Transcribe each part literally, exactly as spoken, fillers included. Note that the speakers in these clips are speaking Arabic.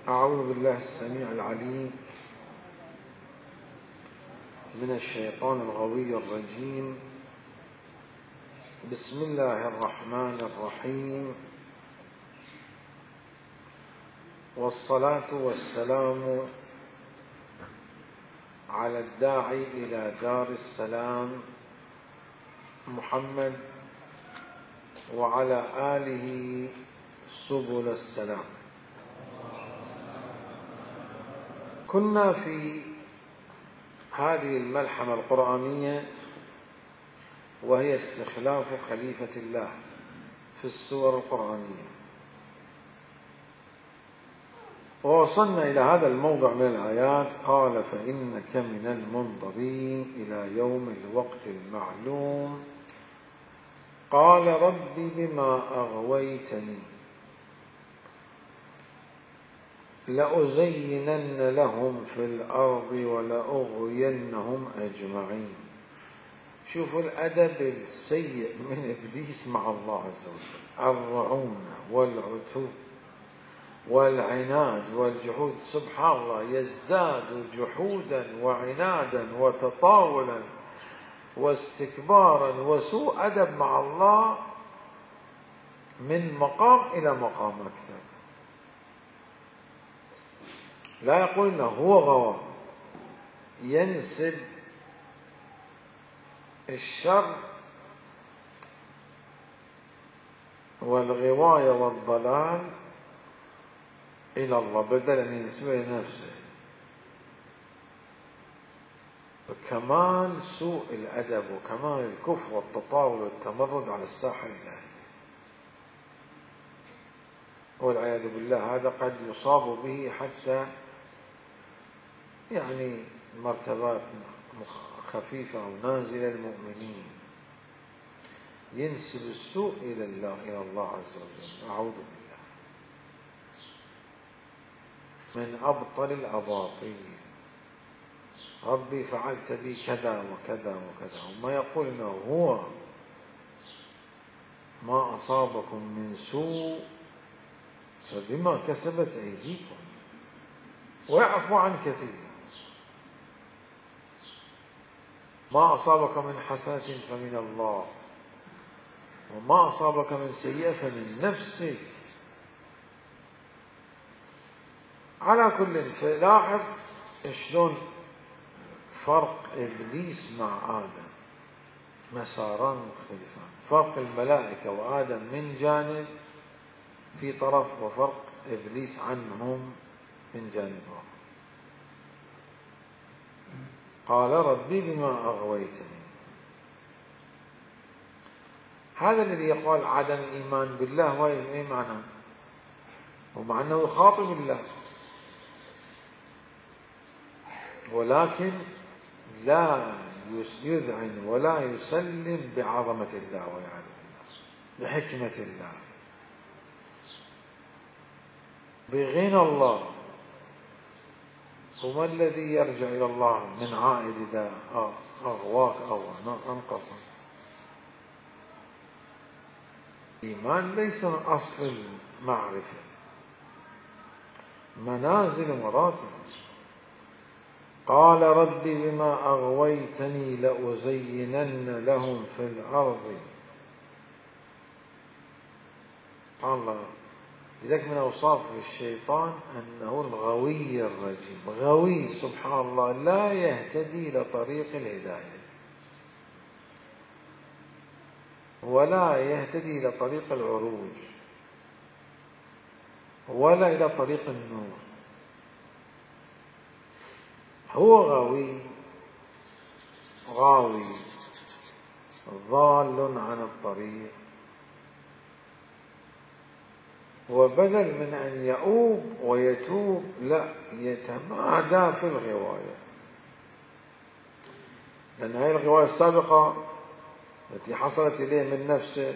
أعوذ بالله السميع العليم من الشيطان الغوي الرجيم. بسم الله الرحمن الرحيم، والصلاة والسلام على الداعي إلى دار السلام محمد وعلى آله سبل السلام. كنا في هذه الملحمة القرآنية وهي استخلاف خليفة الله في السور القرآنية، ووصلنا إلى هذا الموضع من الآيات: قال فإنك من المنظرين إلى يوم الوقت المعلوم. قال رب بما أغويتني لأزينن لهم في الأرض ولأغوينهم أجمعين. شوفوا الأدب السيء من إبليس مع الله عز وجل، الرعونة والعتو والعناد والجحود. سبحان الله، يزداد جحودا وعنادا وتطاولا واستكبارا وسوء أدب مع الله من مقام إلى مقام أكثر. لا يقول إنه هو غوى، ينسب الشر والغواية والضلال إلى الله بدل أن ينسبه لنفسه. وكمال سوء الأدب وكمال الكفر والتطاول والتمرد على الساحة الإلهية، والعياذ بالله. هذا قد يصاب به حتى يعني مرتبات خفيفة أو نازلة المؤمنين، ينسب السوء إلى الله إلى الله عز وجل. أعوذ بالله، من أبطل الأباطيل. ربي فعلت بي كذا وكذا وكذا، وما يقول إنه هو ما أصابكم من سوء فبما كسبت أيديكم ويعفو عن كثير. ما أصابك من حسنة فمن الله، وما أصابك من سيئة فمن نفسك. على كل، فلاحظ شلون فرق إبليس مع آدم، مساران مختلفان. فرق الملائكة وآدم من جانب في طرف، وفرق إبليس عنهم من جانب آخر. قال ربي بما أغويتني. هذا الذي يقال عدم الإيمان بالله، هو أي معنى؟ ومع أنه يخاطب الله، ولكن لا يذعن ولا يسلم بعظمة الله والعياذ بالله، بحكمة الله، بغنى الله. وما الذي يرجع إلى الله من عائد إذا أغواك أو أنقص؟ الإيمان ليس أصل المعرفة، منازل مراتب. قال رب بما أغويتني لأزينن لهم في الأرض. الله، لذلك من أوصاف الشيطان أنه الغوي الرجيم. غوي سبحان الله، لا يهتدي لطريق الهداية ولا يهتدي إلى طريق العروج ولا إلى طريق النور. هو غاوي غاوي ضال عن الطريق، وبدل من أن يؤوب ويتوب لا يتمادى في الغواية، لأن هذه الغواية السابقة التي حصلت إليه من نفسه: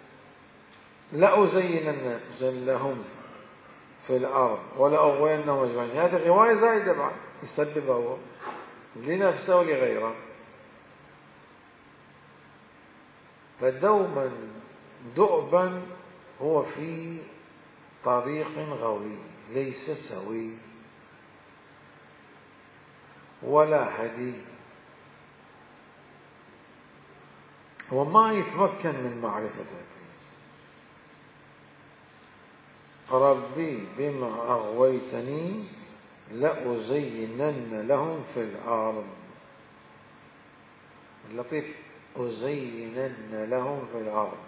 لأزينن لهم في الأرض ولأغوينهم أجمعين. هذه غواية زائدة بعد يسببها لنفسه ولغيره. فدوما دؤبا هو في طريق غوي ليس سوي ولا هدي، وما يتمكن من معرفة إبليس. ربي بما أغويتني لأزينن لهم في الأرض. اللطيف أزينن لهم في الأرض،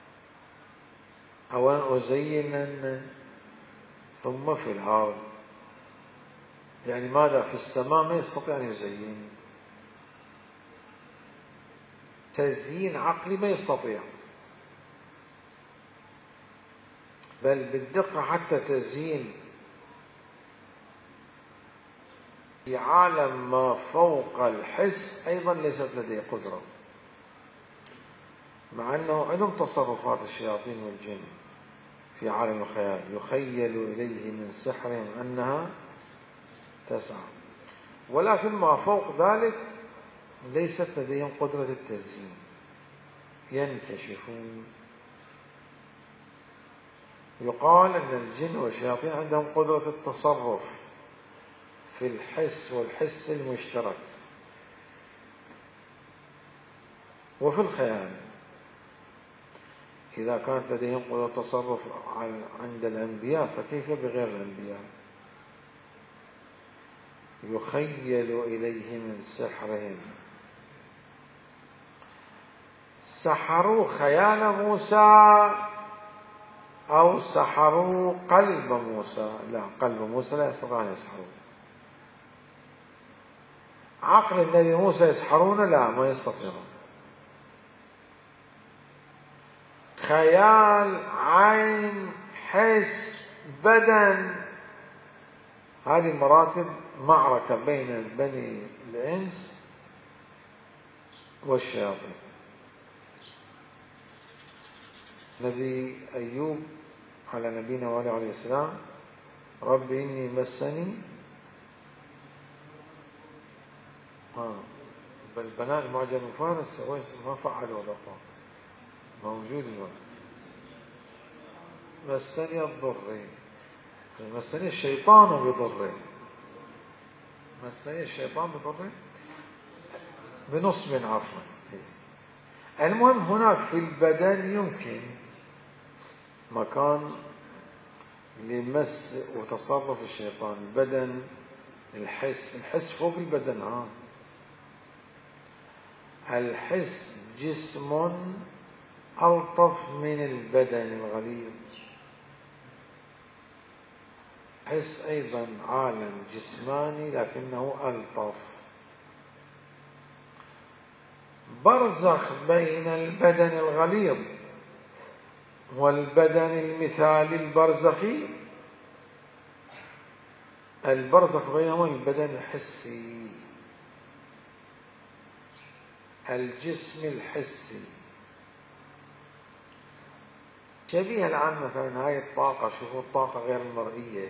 أولا أزينن ثم في الأرض، يعني ماذا؟ في السماء ما يستطيع أن يزين، تزيين عقلي ما يستطيع، بل بالدقة حتى تزيين في عالم ما فوق الحس أيضا ليست لديه قدرة، مع أنه عندهم تصرفات الشياطين والجن في عالم الخيال، يخيل إليه من سحرهم أنها تسعى، ولكن ما فوق ذلك ليست لديهم قدرة التزيين، ينكشفون. يقال أن الجن والشياطين عندهم قدرة التصرف في الحس والحس المشترك وفي الخيال. إذا كانت لديهم قدرة التصرف عند الأنبياء فكيف بغير الأنبياء؟ يخيل إليه من سحرهم. سحروا خيال موسى أو سحروا قلب موسى؟ لا، قلب موسى لا يستطيع أن يسحروا. عقل النبي موسى يسحرون؟ لا، ما يستطيعون. خيال، عين، حس، بدن، هذه مراتب معركة بين بني الإنس والشياطين. نبي أيوب على نبينا وعليه عليه السلام: رب إني مسني آه. بل بناء المعجم فارس ما فعلوا الأخوة موجود الوقت. مسني الضر، مسني الشيطان بضر، مسني الشيطان بضر بنصب عفوا. المهم هناك في البدن يمكن مكان لمس وتصرف الشيطان. البدن، الحس، الحس فوق البدن. ها الحس جسم ألطف من البدن الغليظ. الحس أيضا عالم جسماني لكنه ألطف، برزخ بين البدن الغليظ والبدن المثالي البرزخي. البرزخ بينهما البدن الحسي، الجسم الحسي، شبيه الآن مثلا هاي الطاقة. شوفوا الطاقة غير المرئية،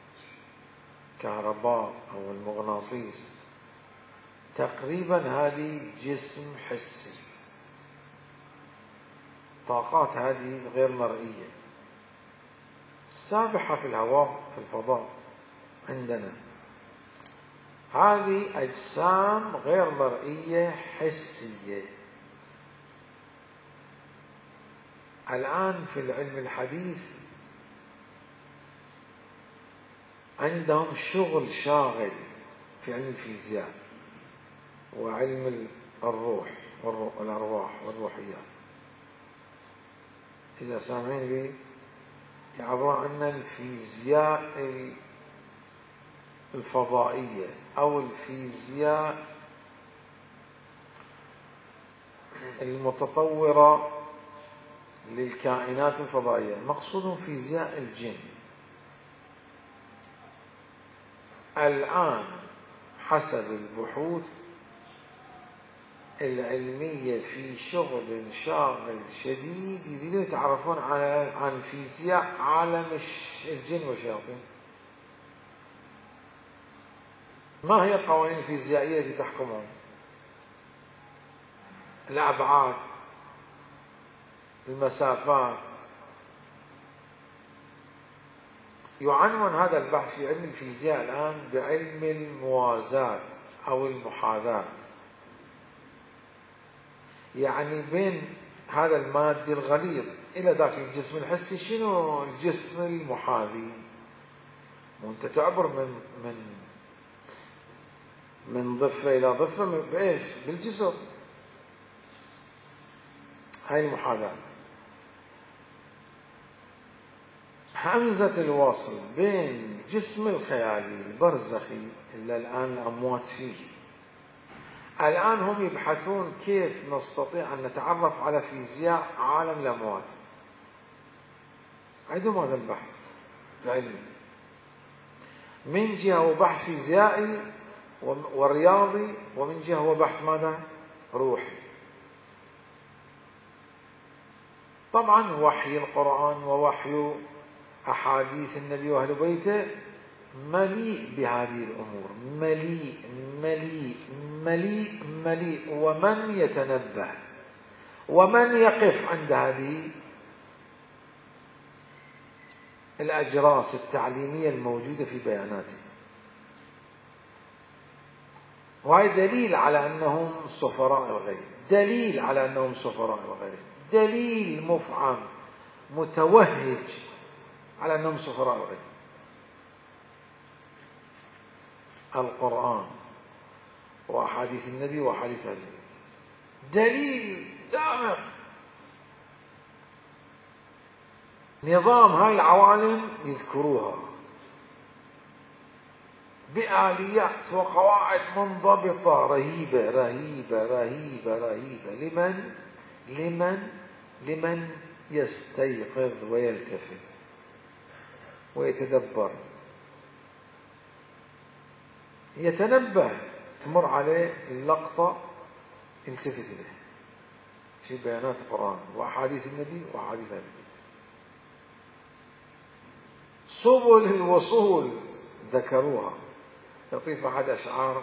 كهرباء أو المغناطيس، تقريبا هذه جسم حسي. طاقات هذه غير مرئية سابحة في الهواء في الفضاء عندنا. هذه أجسام غير مرئية حسية. الآن في العلم الحديث عندهم شغل شاغل في علم الفيزياء وعلم الروح والأرواح والروحيات. إذا سامعين بي يعبرون عن الفيزياء الفضائية أو الفيزياء المتطورة للكائنات الفضائية. مقصودهم فيزياء الجن. الآن حسب البحوث العلمية في شغل شاغل شديد يريدون يتعرفون على عن فيزياء عالم الجن والشياطين. ما هي القوانين الفيزيائية التي تحكمهم؟ الأبعاد، المسافات، يعنون هذا البحث في علم الفيزياء الآن بعلم الموازاة أو المحاذاة، يعني بين هذا المادي الغليظ إلى ذاك الجسم الحسي شنو الجسم المحاذي؟ وأنت تعبر من من من ضفة إلى ضفة بإيش؟ بالجسر. هاي المحاذاة. همزة الوصل بين الجسم الخيالي البرزخي اللي الآن الأموات فيه، الآن هم يبحثون كيف نستطيع أن نتعرف على فيزياء عالم الأموات. عندهم هذا البحث العلمي، من جهة هو بحث فيزيائي ورياضي، ومن جهة هو بحث ماذا؟ روحي. طبعا وحي القرآن ووحي أحاديث النبي وأهل بيته مليء بهذه الأمور، مليء مليء مليء مليء. ومن يتنبه ومن يقف عند هذه الأجراس التعليمية الموجودة في بياناته، وهي دليل على أنهم سفراء الغيب، دليل على أنهم سفراء الغيب، دليل مفعم متوهج على أنهم سفراء الغيب. القرآن وأحاديث النبي وأحاديث أهل البيت دليل دامغ. نظام هاي العوالم يذكروها بآليات وقواعد منضبطة رهيبة رهيبة رهيبة رهيبة. لمن؟ لمن؟ لمن يستيقظ ويلتفت ويتدبر، يتنبه، تمر عليه اللقطة التفت إليه في بيانات القرآن وأحاديث النبي وأحاديث أهل البيت. سبل الوصول ذكروها. يطيف أحد أشعار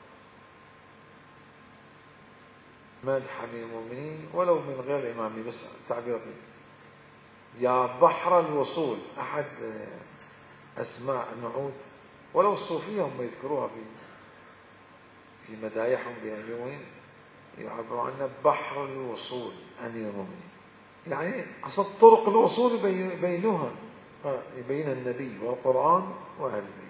مدح من المؤمنين ولو من غير إمامي، بس تعبير لطيف. يا بحر الوصول، أحد أسماء نعود، ولو الصوفية هم يذكروها في في مدايحهم بأمير يعبروا عنها بحر الوصول أمير المؤمنين، يعني أصل طرق الوصول يبينوها يبينها النبي والقرآن وأهل البيت.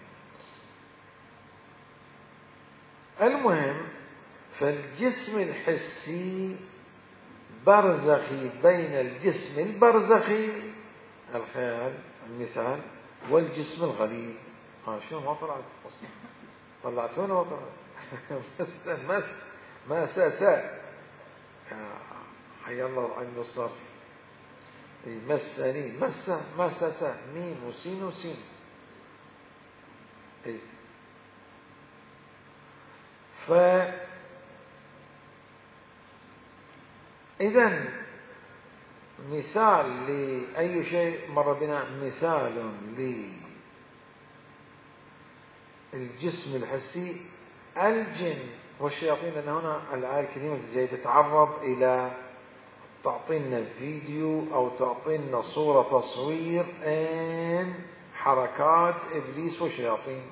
المهم، فالجسم الحسي برزخي بين الجسم البرزخي الخيال المثال والجسم الغليظ. ها شنو ما طلعت طلعتونا ما طلعت بس مس ما ساسا حي الله عن الصرف مسني مسا ما ساسا ميم وسين وسين. اي ف إذن مثال لأي شيء مر بنا، مثال للجسم الحسي الجن والشياطين، لأن هنا الآية الكريمة جاية تتعرض إلى تعطينا فيديو أو تعطينا صورة تصوير إن حركات إبليس والشياطين،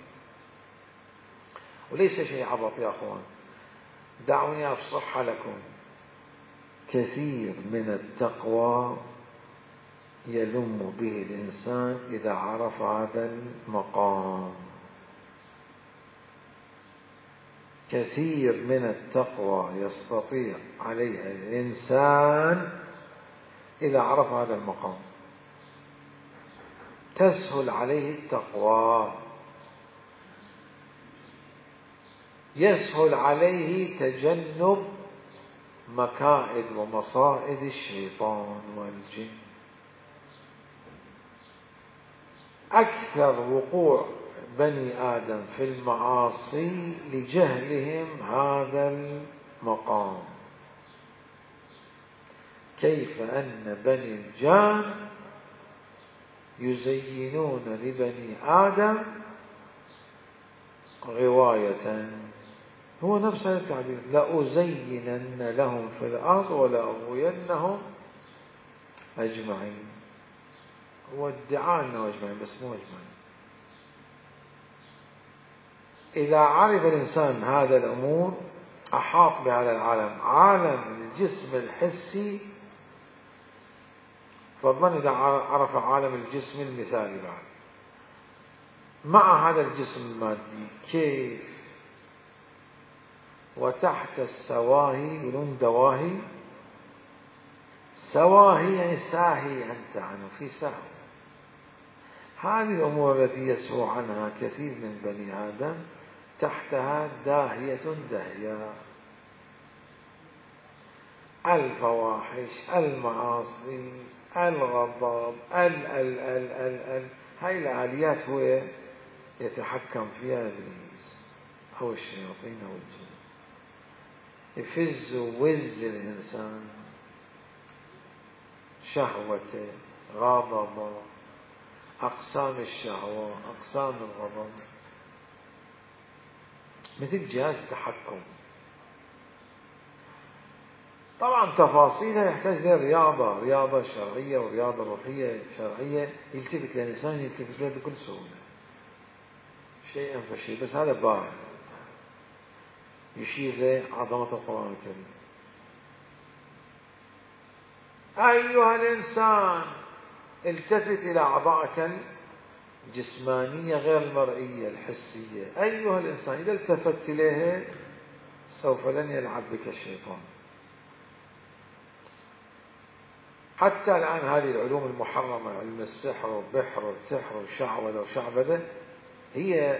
وليس شيء عبط يا أخوان. دعوني أفصح لكم. كثير من التقوى يلم به الإنسان إذا عرف هذا المقام، كثير من التقوى يستطيع عليها الإنسان إذا عرف هذا المقام، تسهل عليه التقوى، يسهل عليه تجنب مكائد ومصائد الشيطان والجن. أكثر وقوع بني آدم في المعاصي لجهلهم هذا المقام، كيف أن بني الجان يزينون لبني آدم غواية، هو نفس التعبير، لأزينن لهم في الأرض ولأغوينهم أجمعين. هو ادعاء أنه أجمعين بس مو أجمعين. إذا عرف الإنسان هذا الأمور أحاط بهذا العالم، عالم الجسم الحسي، فضلا إذا عرف عالم الجسم المثالي بعد مع هذا الجسم المادي كيف. وتحت السواهي يقولون دواهي، سواهي يعني ساهي أنت عنه، في سهو. هذه الأمور التي يسهو عنها كثير من بني آدم تحتها داهية داهية، الفواحش، المعاصي، الغضب، ال ال ال ال ال هاي الآليات هو يتحكم فيها إبليس أو الشياطين أو الجن، يفز ووز الإنسان، شهوته، غضبه، أقسام الشهوة، أقسام الغضب، مثل جهاز تحكم. طبعا تفاصيلها يحتاج لها رياضة، رياضة شرعية ورياضة روحية شرعية يلتفت للإنسان يلتفت لها بكل سهولة شيئا فشيء. بس هذا باب يشير لعظمة القرآن الكريم. أيها الإنسان التفت إلى أعضائك الجسمانية غير المرئية الحسية. أيها الإنسان إذا التفت إليها سوف لن يلعب بك الشيطان. حتى الآن هذه العلوم المحرمة، علم السحر والبحر والتحر والشعوذة وشعبذة، هي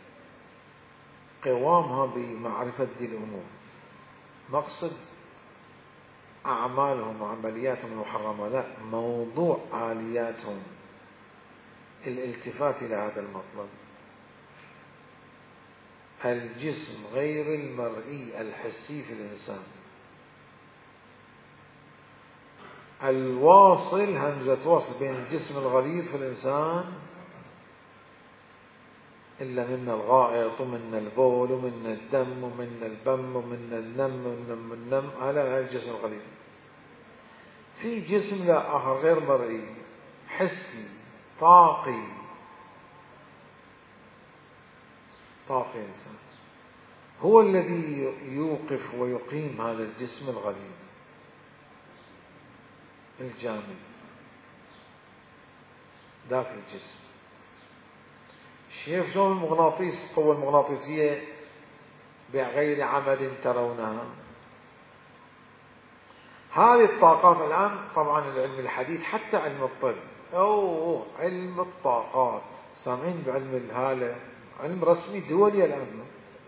قوامها بمعرفة دي الأمور، مقصد أعمالهم وعملياتهم المحرمة لا، موضوع آلياتهم الالتفات إلى هذا المطلب. الجسم غير المرئي الحسي في الإنسان، الواصل همزة وصل بين الجسم الغليظ في الإنسان، إلا منا الغائط ومنا البول ومنا الدم ومنا البم ومنا النم ومنا النم، هذا الجسم الغليظ. في جسم لا آخر غير مرئي حسي طاقي، طاقي إنسان هو الذي يوقف ويقيم هذا الجسم الغليظ الجامد ذاك الجسم. شايف شلون المغناطيس، القوة المغناطيسية بغير عمد ترونها. هذه الطاقات الآن طبعا العلم الحديث حتى علم الطب أو علم الطاقات، سامعين بعلم الهالة، علم رسمي دولي الآن،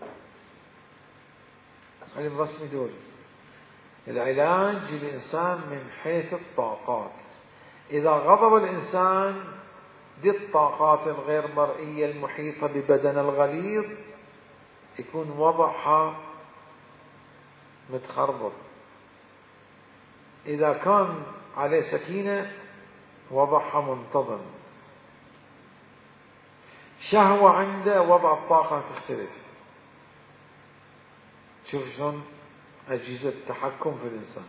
علم رسمي دولي، العلاج للإنسان من حيث الطاقات. إذا غضب الإنسان دي الطاقات الغير مرئية المحيطة ببدن الغليظ يكون وضعها متخربط. إذا كان عليه سكينة وضعها منتظم. شهوة عنده وضع الطاقة تختلف. شوف شلون أجهزة التحكم في الإنسان.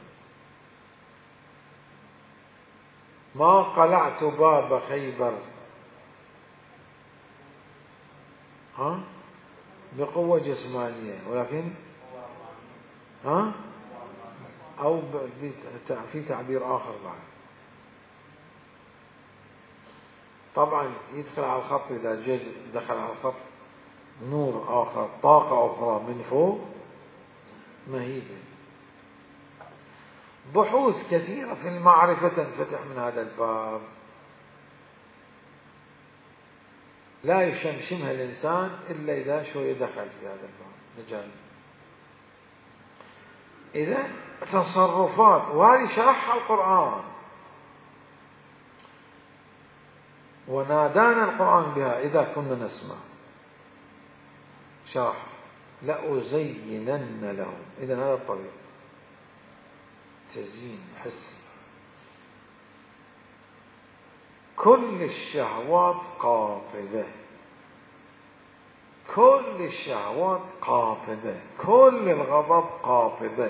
ما قلعت باب خيبر ها بقوة جسمانية، ولكن ها أو في تعبير آخر بعد. طبعا يدخل على الخط، إذا دخل على الخط نور آخر، طاقة أخرى من فوق مهيبة. بحوث كثيرة في المعرفة تنفتح من هذا الباب، لا يشمشمها الإنسان إلا إذا شوية دخل في هذا الباب مجال. إذا تصرفات، وهذه شرحها القرآن ونادانا القرآن بها إذا كنا نسمع، شرح لأزينن لهم. إذن هذا الطريق تزيين حسي. كل الشهوات قاطبة، كل الشهوات قاطبة، كل الغضب قاطبة،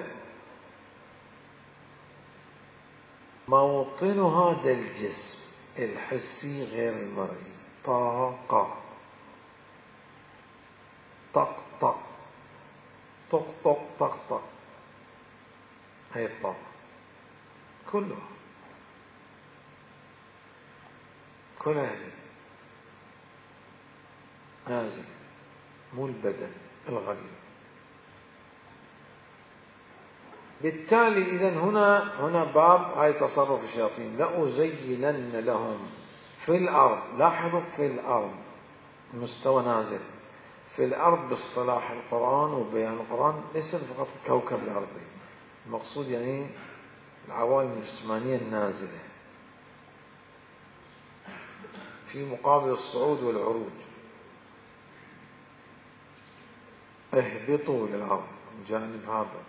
موطنها ده الجسم الحسي غير المرئي، طاقة. طق طق طق طق طق طق، هي الطاقة كلها كلها نازل، مو البدن الغليظ. بالتالي إذن هنا هنا باب هاي تصرف الشياطين. لأزينن لهم في الأرض، لاحظوا في الأرض مستوى نازل، في الأرض باصطلاح القرآن وبيان القرآن ليس فقط الكوكب الأرضي، المقصود يعني العوالم الجسمانية النازلة في مقابل الصعود والعروج. اهبطوا للأرض جانب هذا،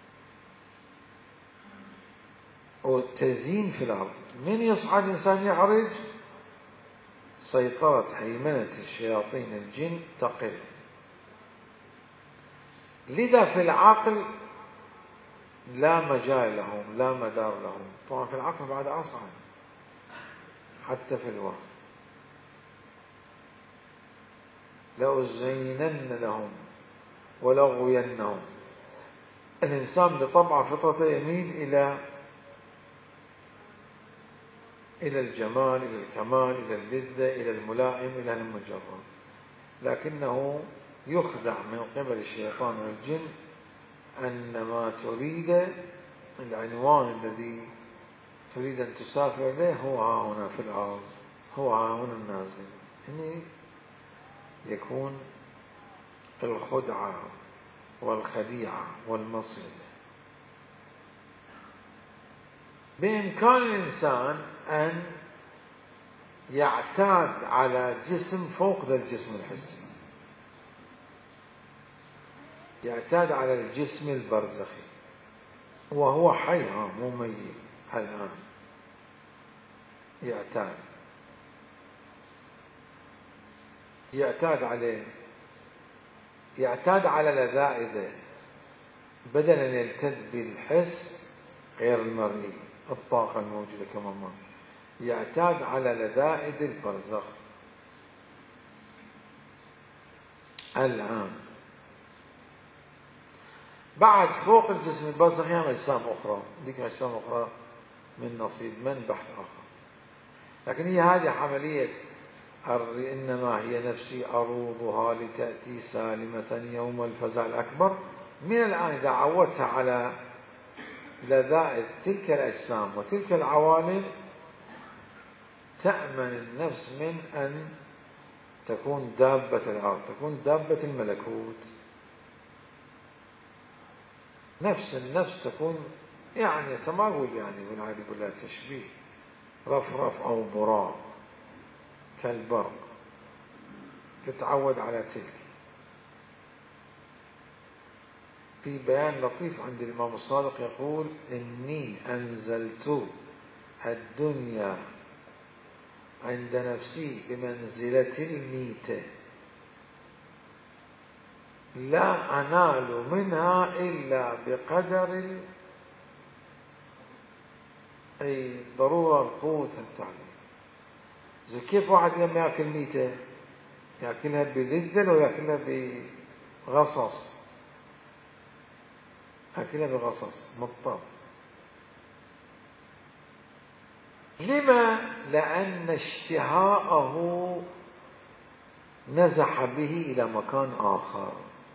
والتزيين في الأرض. من يصعد الإنسان يعرج، سيطرة هيمنة الشياطين الجن تقل. لذا في العقل لا مجال لهم، لا مدار لهم. طبعا في العقل بعد أصعد، حتى في الوقت. لأزينن لهم ولأغوينهم. الإنسان بطبع فطرته يميل إلى إلى الجمال، إلى الكمال، إلى اللذة، إلى الملائم، إلى المجرد، لكنه يخدع من قبل الشيطان والجن أن ما تريد، العنوان الذي تريد أن تسافر له هو ها هنا في الأرض، هو ها هنا النازل. يعني يكون الخدعة والخديعة والمصيدة. بإمكان الإنسان أن يعتاد على جسم فوق ذا الجسم الحسي، يعتاد على الجسم البرزخي وهو حي، مو ميت الآن، يعتاد يعتاد عليه، يعتاد على لذائذه، بدل أن يلتذ بالحس غير المرئي، الطاقة الموجودة كما ما يعتاد على لذائذ البرزخ. الآن بعد فوق الجسم البرزخي يعني أجسام أخرى، ذيك أجسام أخرى من نصيب من بحث آخر، لكن هي هذه عملية إنما هي نفسي أروضها لتأتي سالمة يوم الفزع الأكبر. من الآن إذا عودتها على لذائذ تلك الأجسام وتلك العوالم، تأمن النفس من أن تكون دابة الأرض، تكون دابة الملكوت. نفس النفس تكون يعني سما أقول يعني والعادي يقول لها تشبيه، رفرف أو براق كالبرق، تتعود على تلك. في بيان لطيف عند الإمام الصادق يقول: إني أنزلت الدنيا عند نفسي بمنزلة الميتة، لا أنال منها إلا بقدر أي ضرورة القوت التعليم. زي كيف واحد لما يأكل ميتة يأكلها بلذة ويأكلها بغصص، يأكلها بغصص مضطر. لما؟ لأن اشتهاءه نزح به إلى مكان آخر،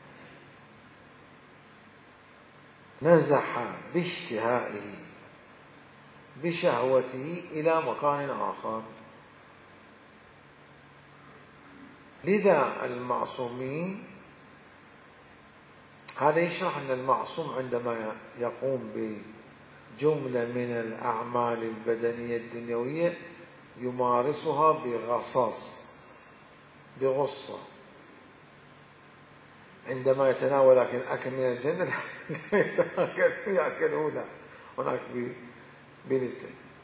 نزح باشتهائه بشهوته إلى مكان آخر. لذا المعصومين، هذا يشرح أن المعصوم عندما يقوم بجملة من الأعمال البدنية الدنيوية يمارسها بغصص بغصة. عندما يتناول أكل من الجنة يأكلون هناك بلذة.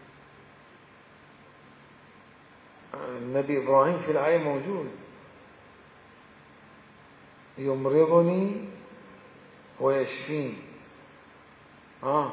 النبي إبراهيم في الآية موجود: يمرضني ويشفين، آه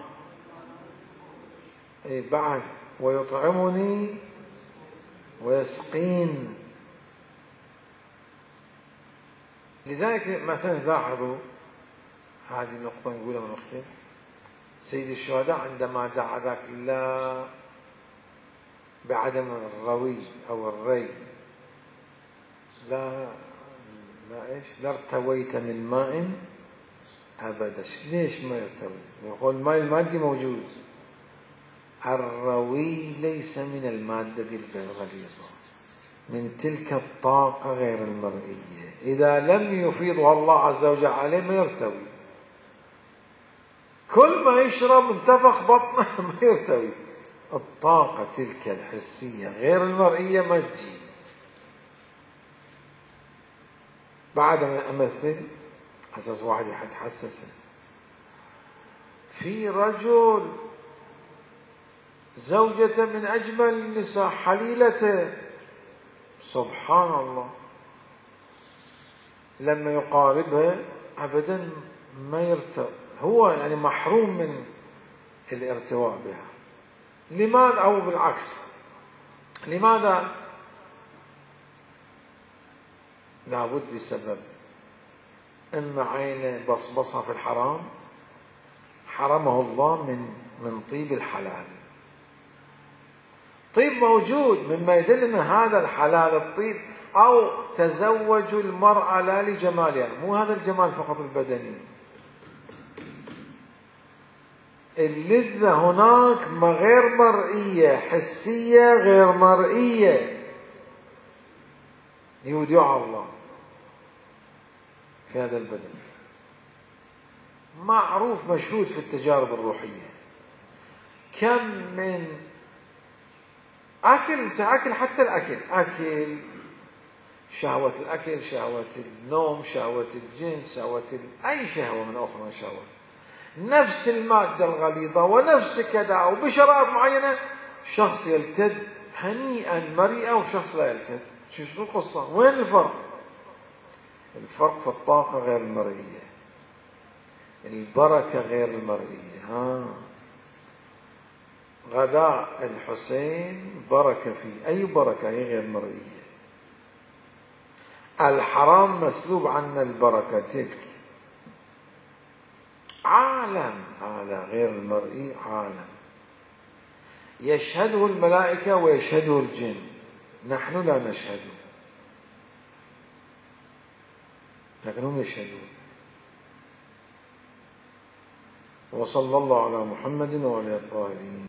إيه بعد ويطعمني ويسقين. لذلك مثلا لاحظوا هذه النقطة نقولها ونختم. سيد الشهداء عندما دعا ذاك الله بعدم الروي أو الري، لا لا إيش لا ارتويت من ماء أبدا. ليش ما يرتوي؟ يقول الماء المادي موجود، الروي ليس من المادة الغليظة، من تلك الطاقة غير المرئية، إذا لم يفيضها الله عز وجل عليه ما يرتوي. كل ما يشرب انتفخ بطنه ما يرتوي. الطاقة تلك الحسية غير المرئية ما تجي. بعد ما أمثل أساس واحد يتحسس، في رجل زوجة من أجمل النساء حليلته، سبحان الله، لما يقاربها أبدا ما يرتوي، هو يعني محروم من الارتواء بها. لماذا؟ أو بالعكس، لماذا؟ لابد بسبب، إما عينه بصبصها في الحرام حرمه الله من من طيب الحلال. طيب موجود مما يدل أن هذا الحلال الطيب، أو تزوج المرأة لا لجمالها، مو هذا الجمال فقط البدني، اللذة هناك ما غير مرئية، حسية غير مرئية يودعها الله في هذا البدن. معروف مشهود في التجارب الروحية، كم من أكل أكل حتى الأكل أكل شهوة الأكل، شهوة النوم، شهوة الجنس، شهوة أي شهوة من أخرى شهوة، نفس المادة الغليظة ونفس كذا وبشرائط معينة، شخص يلتد هنيئا مريئا وشخص لا يلتد. شو القصة؟ وين الفرق؟ الفرق في الطاقة غير المرئية، البركة غير المرئية. ها غداء الحسين بركة فيه، أي بركة؟ هي غير مرئية. الحرام مسلوب عنا البركة تلك. عالم هذا غير المرئي، عالم يشهده الملائكة ويشهده الجن، نحن لا نشهده لكن هم يشهدون. وصلى الله على محمد وعلى الطاهرين.